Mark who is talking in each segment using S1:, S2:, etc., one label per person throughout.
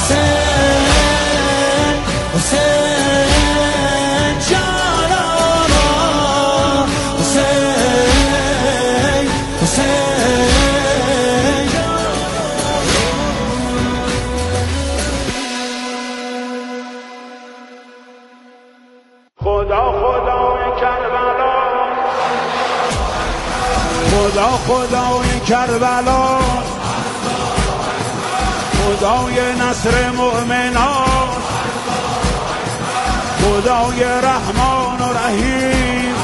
S1: حسین جانانا حسین حسین
S2: خدا خدای کربلا خدا خدای کربلا خدای نصر مؤمنان خدای رحمان و رحیم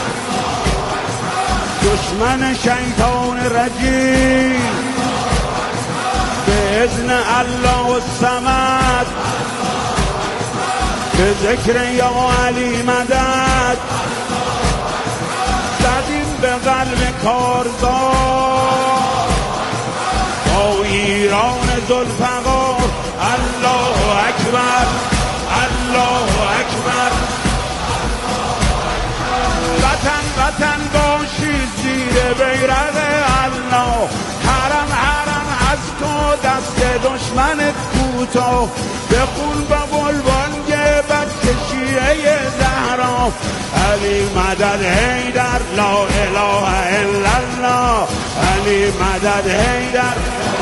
S2: دشمن شیطان رجیم به اذن الله الصمد به ذکر یا علی مدد زدیم به قلب کارزار با ایران ذوالفقار الله اکبر الله اکبر وطن وطن باشید زیر بیرق الله حرم حرم از تو دست دشمنت کوتاه بخون با بلبانگ بچه شیعه زهرا علی مدد حیدر لا اله الا الله علی مدد حیدر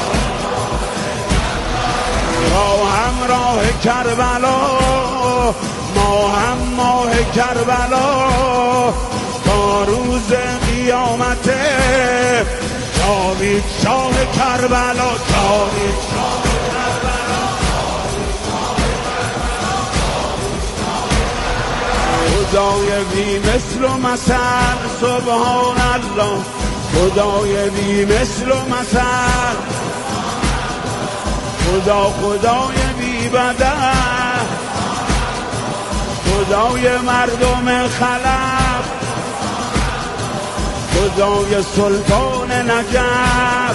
S2: ما هم راه کربلا ما هم ماه کربلا تا روز قیامت جاوید شاه کربلا جاوید شاه کربلا خدای بی مثل و مثل سبحان الله خدای بی مثل و مثل خدا خدای بی بدل خدای مردم خلق خدای سلطان نجف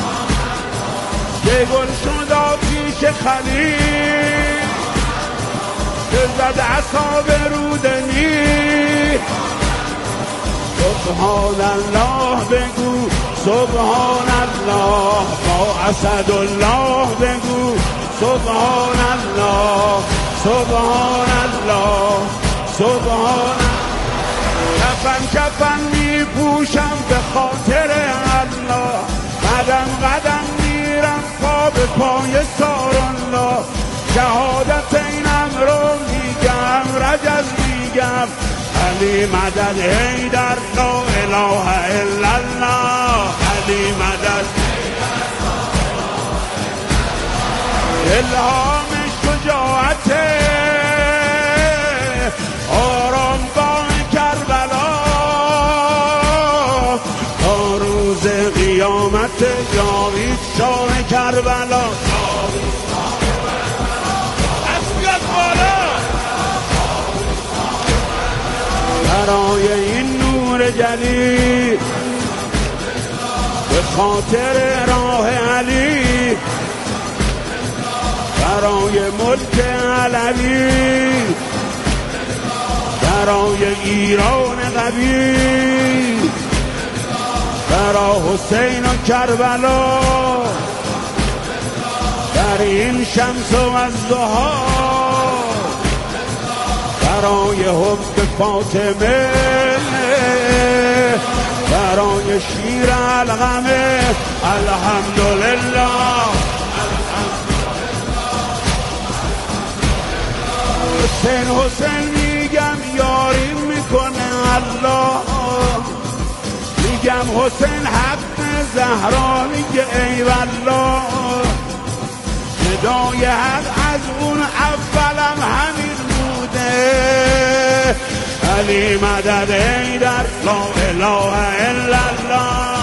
S2: که گل شدا پیش خلیل که زد عصا به رودنی سبحان الله بگو سبحان الله با اسد الله بگو سبحان الله سبحان الله سبحان کفن کفن می پوشم به خاطر الله قدم قدم میرم پا به پای سارالله شهادت اینم رو میگم رجز میگم علی مدد حیدر لا اله الا الله علی مدد الهام شجاعت آرامگاه کربلا تا روز قیامت جاوید شاه کربلا برای این نور جلی به خاطر راه علی برای ملک علوی برای ایران قوی برای حسین و کربلا در این شمس و الضحی برای حب فاطمه برای شیر القمه الحمدلله حسین حسین میگم یاری میکنه الله میگم حسین حق زهرا میگه ای والله ندای حق از اون اولم همین بوده علی مدد حیدر لا اله الا الله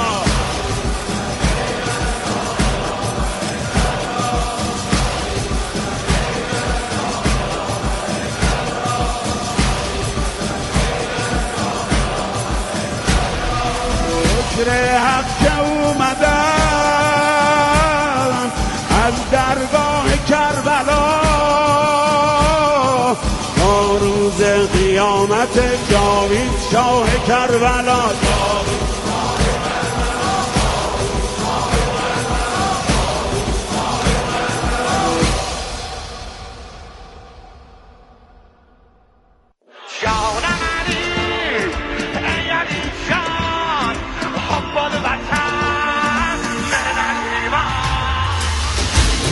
S2: شکر حق که اومدم از درگاه کربلا تا روز قیامت جاوید شاه کربلا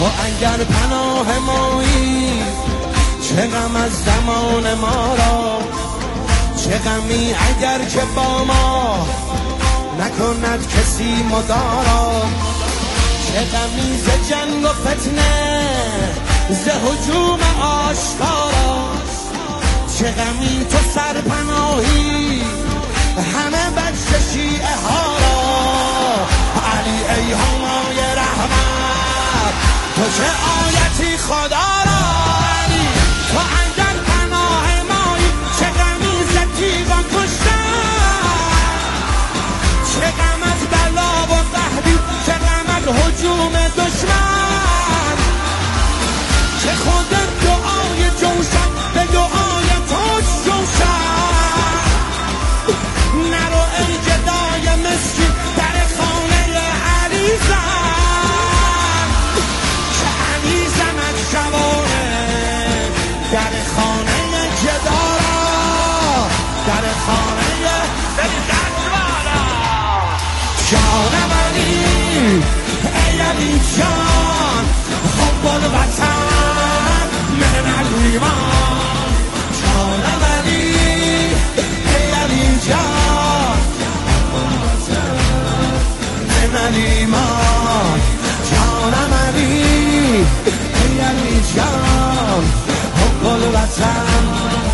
S1: تو اگر پناه مایی چه غم از زمان ما را، چه غمی اگر که با ما نکند کسی مدارا، چه غمی ز جنگ و فتنه ز هجوم آشکارا، چه غمی تو سرپناهی همه بچه شیعه ها را. علی ای همای رحمت تو چه آیتی خدا را. علی تو اگر پناه مایی چه غمی ز تیغان کشتن، چه غم از بلا و قحطی، چه غم از هجوم دشمن، که خود دعای جوشن به دعای تو جوشن. نرو ای جدای مسکین در خانه علی زن، که علی زند شبانه در خانه جدارا، در خانه جدارا. جانم علی ای علی جان حب الوطن من الایمان. جانم علی ای علی جان من الایمان. جانم علی ای علی جان حب الوطن.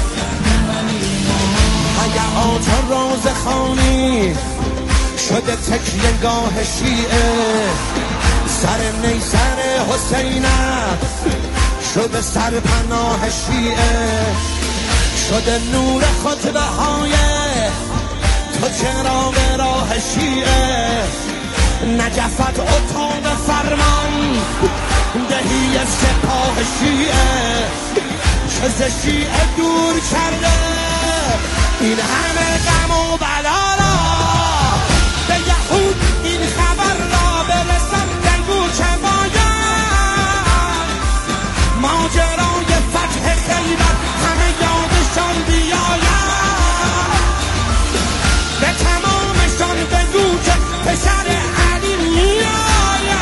S1: حیات روز خانی شده تکیه‌گاه شیعه، سر نیسر حسینت شده سرپناه شیعه، شده نور خطبه های تو چراغ راه شیعه. نجفت اتاق فرمان دهی سپاه شیعه، که ز شیعه دور کرده این همه غم و بلا را. به یهود این خبر را برسد بگو که باید ماجرای فتح خیبر همه یادشان بیاید. به تمامشان بگو که پسر علی میآید،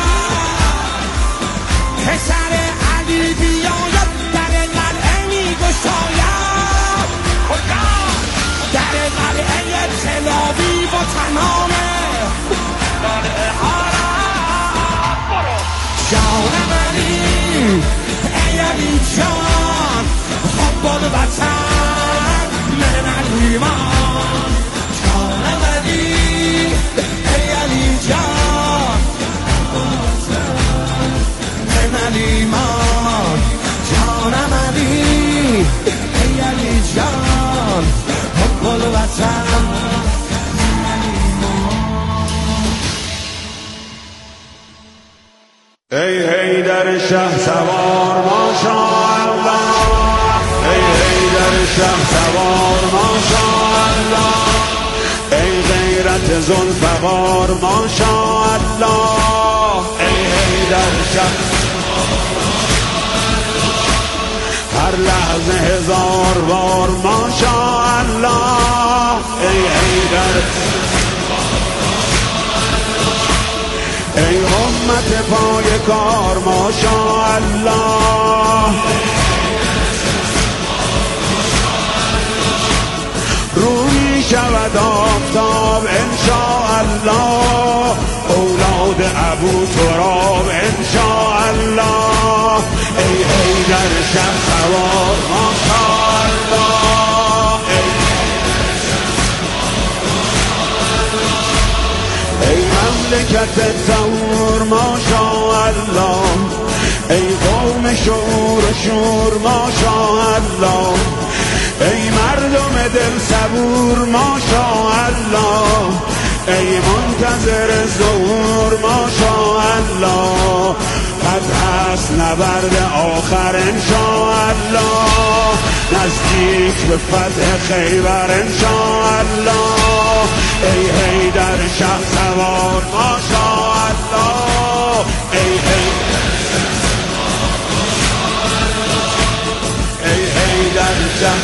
S1: پسر علی بیاید در قلعه میگشاید، در قلعه تلاوی و تمام قلعه ها را. جانم علی ای علی جان حب الوطن من الایمان. جانم علی ای علی جان من الایمان. جانم علی ای علی جان حب الوطن.
S2: ای حیدر شه سوار ماشاءالله، ای حیدر شه سوار ماشاءالله، ای غیرت ذوالفقار ماشاءالله، ای حیدر شه هر لحظه هزار بار ماشاءالله، ای حیدر ای امت پای کار ماشاءالله، رو می شود آفتاب انشاءالله، اولاد ابو تراب انشاءالله، ای حیدر شه سوار ماشاءالله، ای مملکت تور ماشاءالله، ای قوم شعور و شور ماشاءالله، ای مردم دل صبور ماشاءالله، ای منتظر ظهور ماشاءالله، قد هست نبرد آخر انشاءالله، نزدیک به فتح خیبر انشاءالله، ای حیدر شه سوار ماشاءالله، ای حیدر شه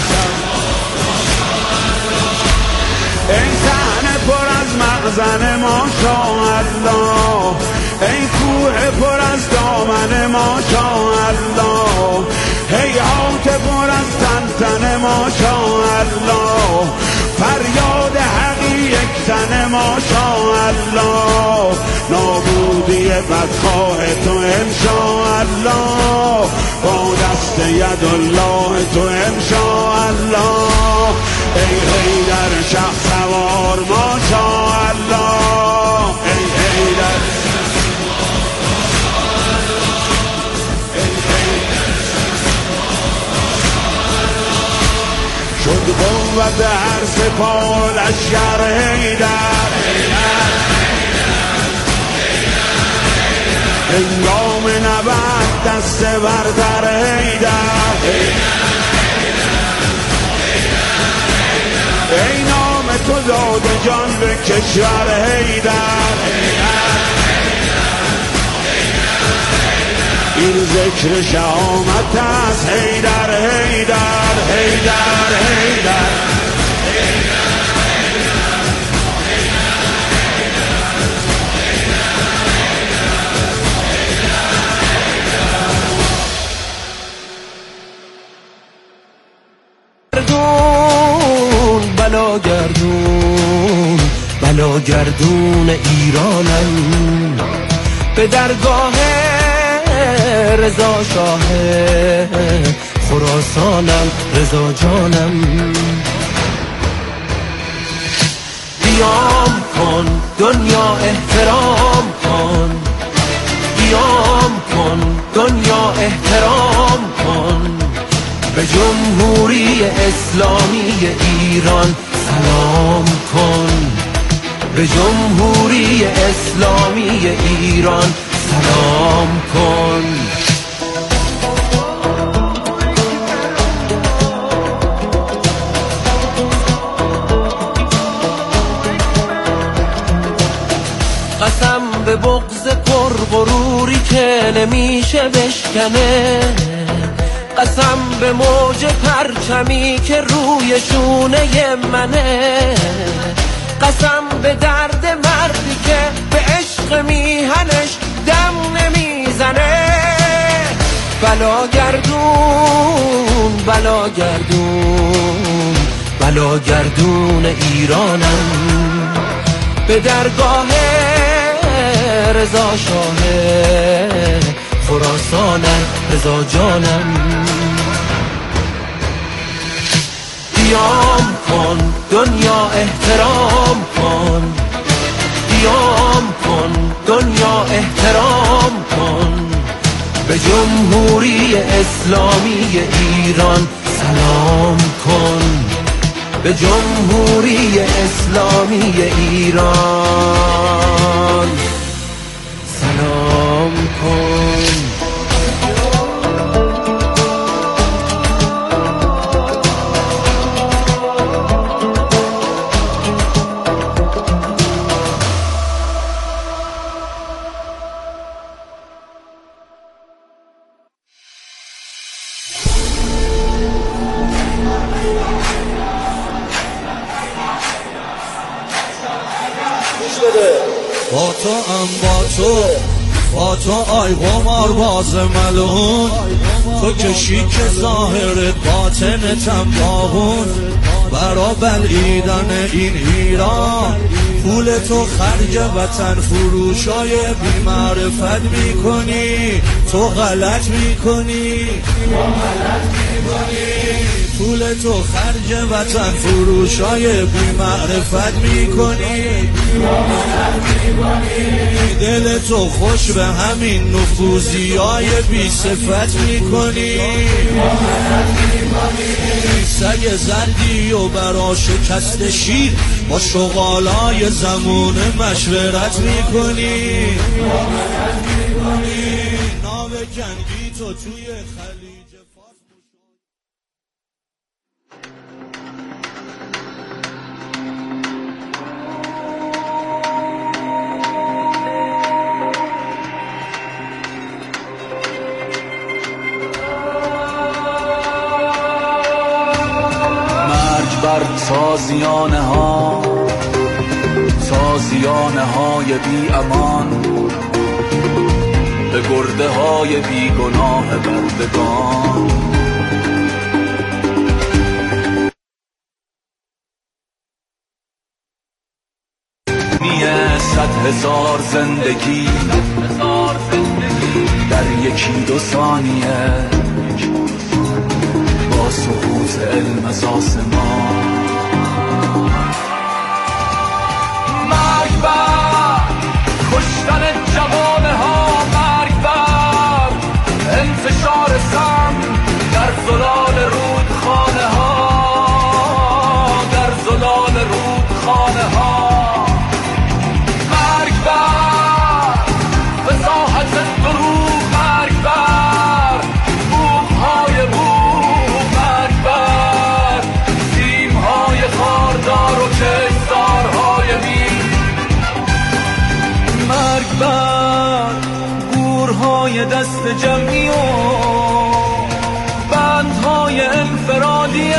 S2: ای صحنه پر از مخزن ماشاءالله، ای کوه پر از دامن تن ماشاءالله، هیهات پر از تن ماشاءالله، فریاد حقی یک تن ماشاءالله، نابودی بدخواه تو انشاءالله، با دست یدالله تو انشاءالله، ای حیدر شهسوار ماشاءالله، ای حیدر شد قوت هر سپاه لشکر حیدر، هنگام نبرد دست بردر حیدر، ای نام تو داده جان به کشور حیدر، این ذکر شهامت است حیدر حیدر حیدر حیدر.
S1: گردون بلا گردون ایرانم، به درگاه رضا شاه خراسانم رضا جانم، قیام کن دنیا احترام کن، قیام کن دنیا احترام کن، به جمهوری اسلامی ایران سلام کن، به جمهوری اسلامی ایران سلام کن. قسم به بغض پرغروری که نمیشه بشکنه، قسم به موج پرچمی که روی شونه منه، قسم به درد مردی که به عشق میهنش دم نمیزنه، بلا گردون بلا گردون بلا گردون ایرانم، به درگاه رضا شاه خراسانم رضا جانم، قیام کن دنیا احترام کن، قیام کن دنیا احترام کن، به جمهوری اسلامی ایران سلام کن، به جمهوری اسلامی ایران سلام کن.
S3: با تو ام با تو آی قمار باز ملعون، تو که شیک ظاهرت باطنتم باغون، برا بلعیدن این ایران پول تو خرج وطن فروشای بی معرفت میکنی، تو غلط میکنی، پول تو خرج وطن فروشای بی معرفت میکنی، دل تو خوش به همین نفوذیای بی صفت میکنی، سگ زردی و برا شکست شیر با شغالای زمونه مشورت میکنی، ناو جنگی تو توی خلیج فارس.
S4: بر سازیانه های بی امان، به
S1: مرده های بیگناه بردگان. صد هزار زندگی در یکی دو ثانیه با سقوط علم از آسمان. مرگ بر کشتن جوانه ها، مرگ بر انتشار سم در زلال رودخانه ها، در زلال رودخانه ها. دست جمعی و بندهای انفرادی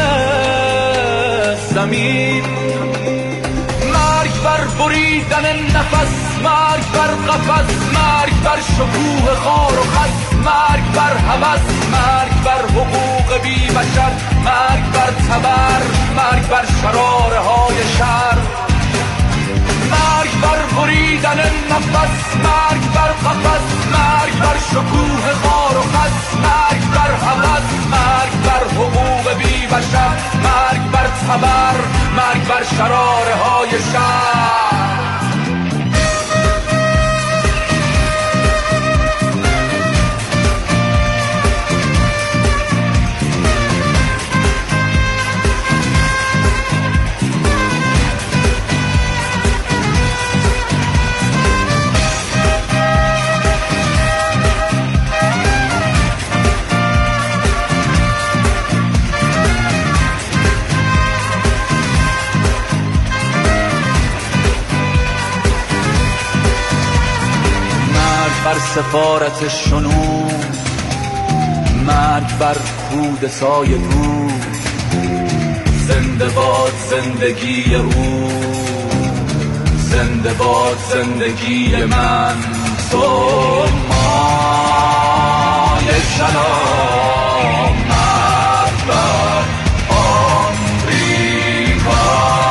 S1: زمین. مرگ بر بریدن نفس، مرگ بر قفس، مرگ بر شکوه خار و خس، مرگ بر هوس، مرگ بر حقوق بی بشر، مرگ بر تبر، مرگ بر شراره های شر. مرگ بر بریدن نفس، مرگ بر قفس، مرگ بر شکوه خار و خس، مرگ بر هوس، مرگ بر حقوق بی بشر، مرگ بر تبر، مرگ بر شراره های شر. بر سفارت شنو، مرگ بر کودتای بود، زنده باد زندگی او، زنده باد زندگی من. تو مای کلام، مرگ بر آمریکا.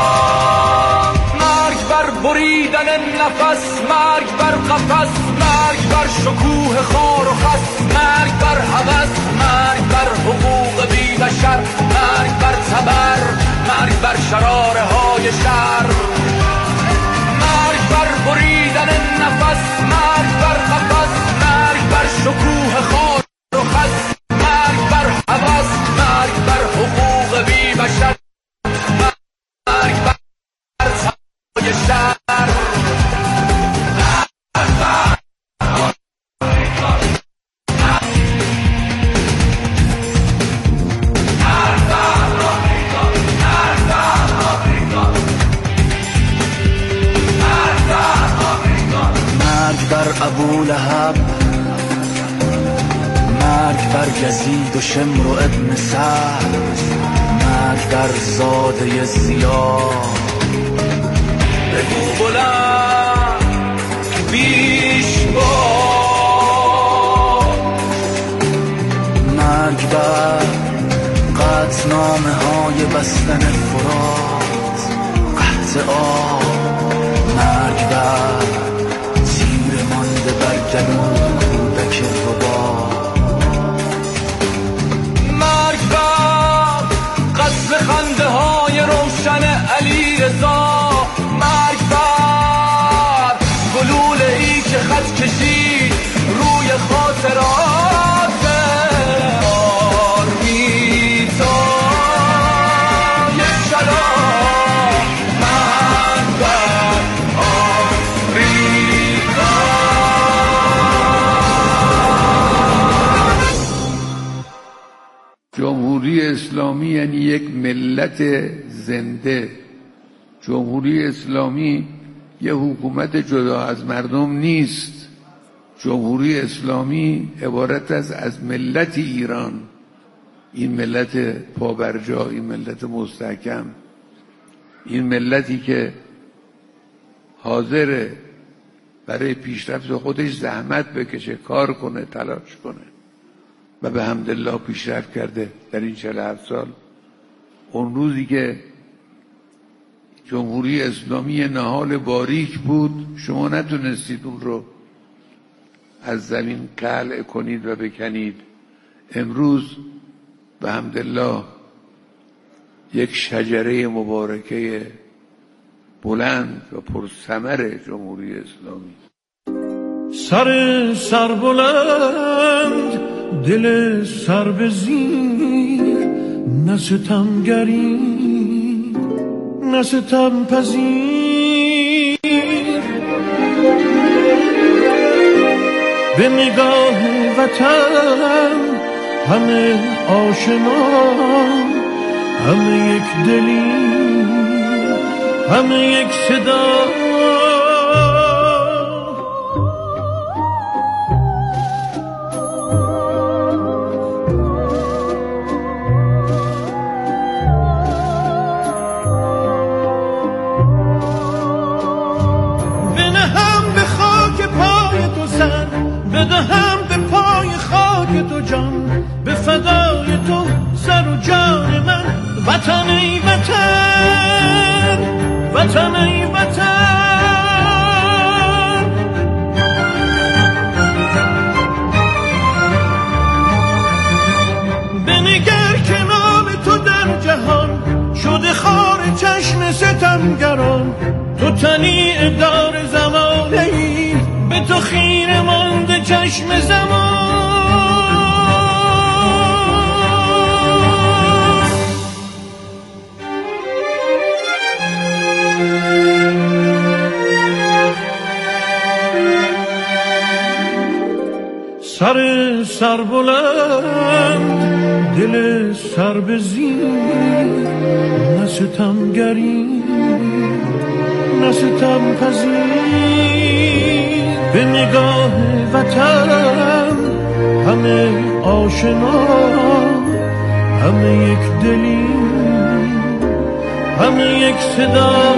S1: مرگ بر بریدن نفس، مرگ بر قفس، مرگ بر شکوه خار و خس، مرگ بر هوس، مرگ بر حقوق بی بشر، مرگ بر تبر، مرگ بر شراره های شر. مرگ بر بریدن نفس، مرگ بر قفس، مرگ بر شکوه خار و خس، مرگ بر هوس، مرگ بر حقوق بی بشر، مرگ بر تبر های شر. ابولهب، مرگ بر یزید و شمر و ابن سعد، مرگ بر زاده زیاد. بگو بلند بیش باد، مرگ بر قطعنامه های بستن فرات، قحط آب، مرگ بر بر جنون کودک ربا. مرگ بر قصد خنده های روشن علی رضا، مرگ بر گلوله ای که خط کشید روی خاطرات آرمیتای شلام. مرگ بر آمریکا.
S4: جمهوری اسلامی یعنی یک ملت زنده. جمهوری اسلامی یه حکومت جدا از مردم نیست. جمهوری اسلامی عبارت است از ملت ایران، این ملت پابرجا، این ملت برای پیشرفت خودش زحمت بکشه، کار کنه، تلاش کنه و به حمدالله پیشرفت کرده در این 47 سال. اون روزی که جمهوری اسلامی نهال باریک بود، شما نتونستید اون رو از زمین قلع کنید و بکنید. امروز به حمدالله یک شجره مبارکه بلند و پرثمر جمهوری اسلامی.
S3: سر بلند، دل سر به زیر، نه ستمگری نه ستم پذیر. به نگاه وطن همه آشنا، همه یک دلی، همه یک صدا. بنهم به خاک پای تو سر، بدهم به پای خاک تو جان، به فدای تو سر و جان من. وطن ای وطن، وطن ای وطن. بنگر که نام تو در جهان شده خار چشم ستمگران. تو تنی دار زمانه ای، به تو خیره مانده چشم زمان. سر بلند، دل سر به زیر، نه ستمگری نه ستم پذیر. به نگاه وطن همه آشنا، همه یک دلی، همه یک صدا.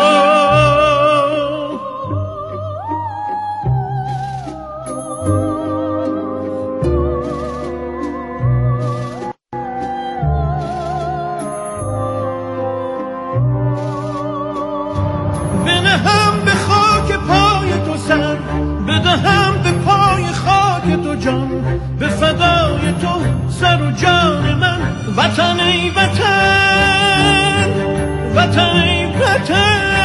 S3: بنهم به خاک پای تو سر، بدهم به پای خاک تو جان، به فدای تو سر و جان من. وطن ای وطن، وطن ای وطن.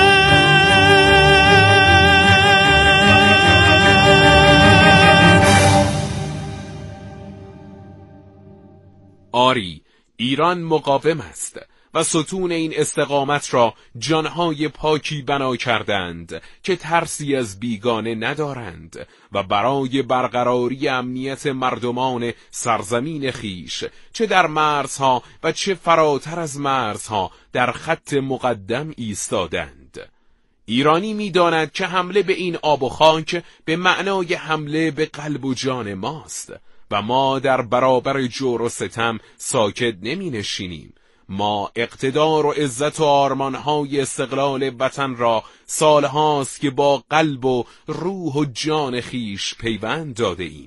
S5: آری، ایران مقاوم است و ستون این استقامت را جانهای پاکی بنا کردند که ترسی از بیگانه ندارند و برای برقراری امنیت مردمان سرزمین خیش، چه در مرزها و چه فراتر از مرزها، در خط مقدم ایستادند. ایرانی می‌داند که حمله به این آب و خاک به معنای حمله به قلب و جان ماست و ما در برابر جور و ستم ساکت نمی‌نشینیم. ما اقتدار و عزت و آرمانهای استقلال وطن را سالهاست که با قلب و روح و جان خیش پیوند داده ایم.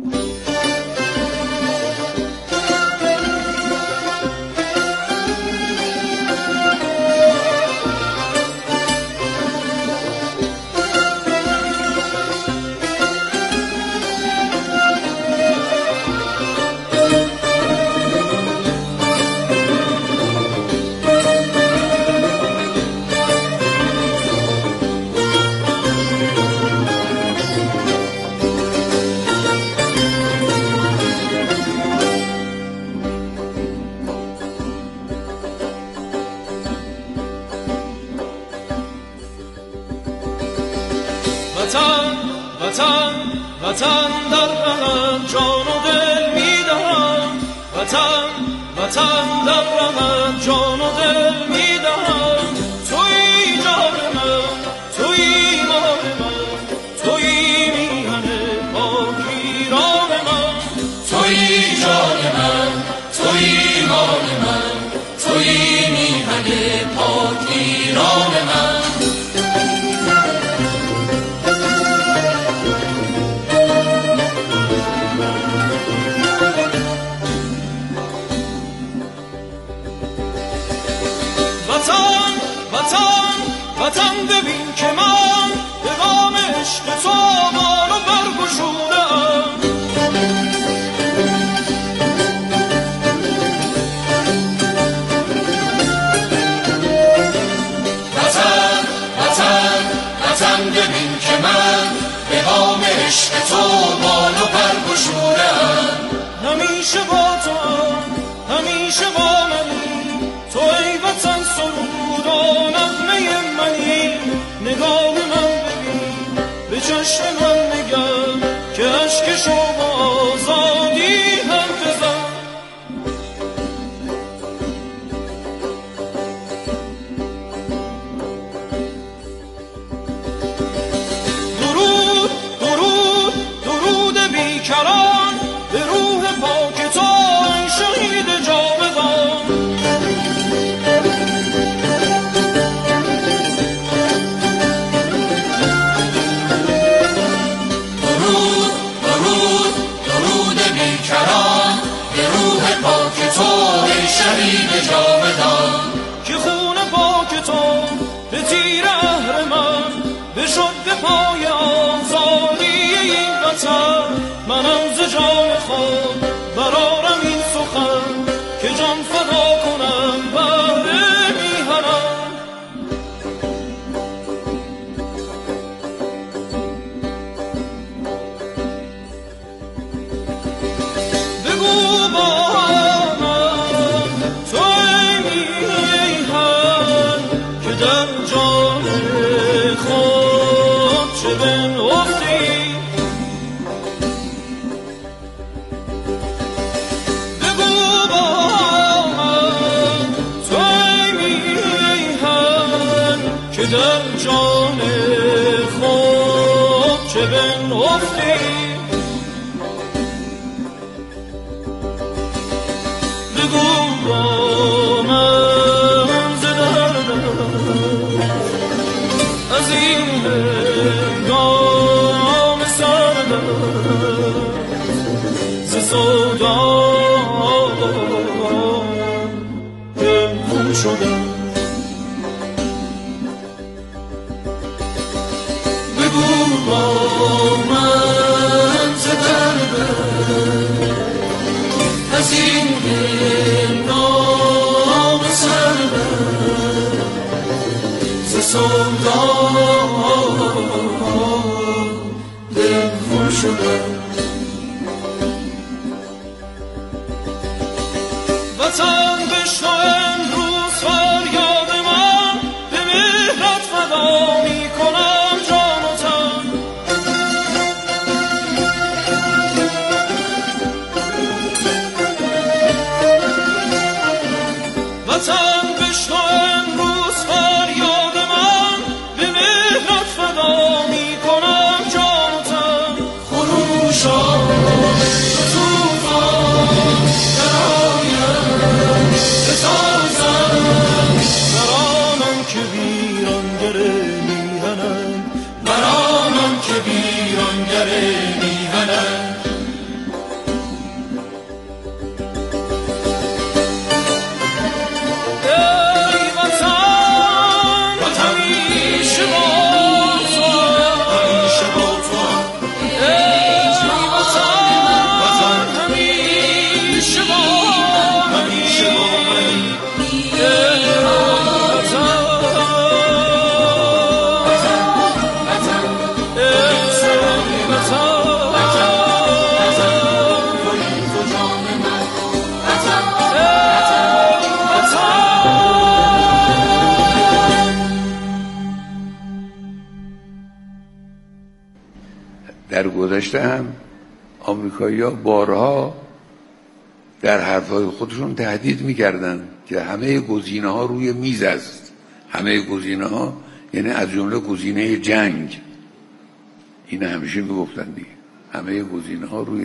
S3: وطن در رهن جان و دل میدهم. وطن در رهن جان و دل میدهم. تویی جان من، تویی مال من، تویی میهن پاک ایران من. تویی جان من، تویی مال من، تویی میهن پاک ایران من. بیکران به روح پاک تو ای شهید جاودان.
S1: درود درود درود بیکران به روح پاک تو ای شهید جاودان.
S3: که خون پاک تو به تیر اهرمن بشد به پای آزادی این وطن. منم ز جان خود برارم این سخن که جان فدا کنم بر میهنم. بگو با من تو ای میهن که در جان خود چه بنهفتی. بگو با من تو ای میهن که در جان خود چه بنهفتی. بگو با من ز دردم از این هنگام سردم ز سودا دلخون شدم. بگو با من ز دردم از این هنگام سردم ز سودا دلخون شدم. وطن بشنو امروز فریاد من به مهرت فدا می کنم جان و تن. وطن بشنو امروز فریاد من به مهرت فدا می کنم جان و تن. خروش آمد طوفان درآید بتازم بر آنان که ویرانگر میهنند.
S1: بر آنان که ویرانگر میهنند.
S3: ای وطن همیشه با تو،
S1: همیشه با تو.
S3: ای وطن همیشه با
S1: همیشه با منی.
S3: ای وطن
S4: در گذشته هم آمریکایی‌ها بارها در حرفهای خودشون تهدید می‌کردند که همه گزینه‌ها روی میز است. همه گزینه‌ها یعنی از جمله گزینه جنگ. این همیشه میگفتن دیگه. همه گزینه‌ها روی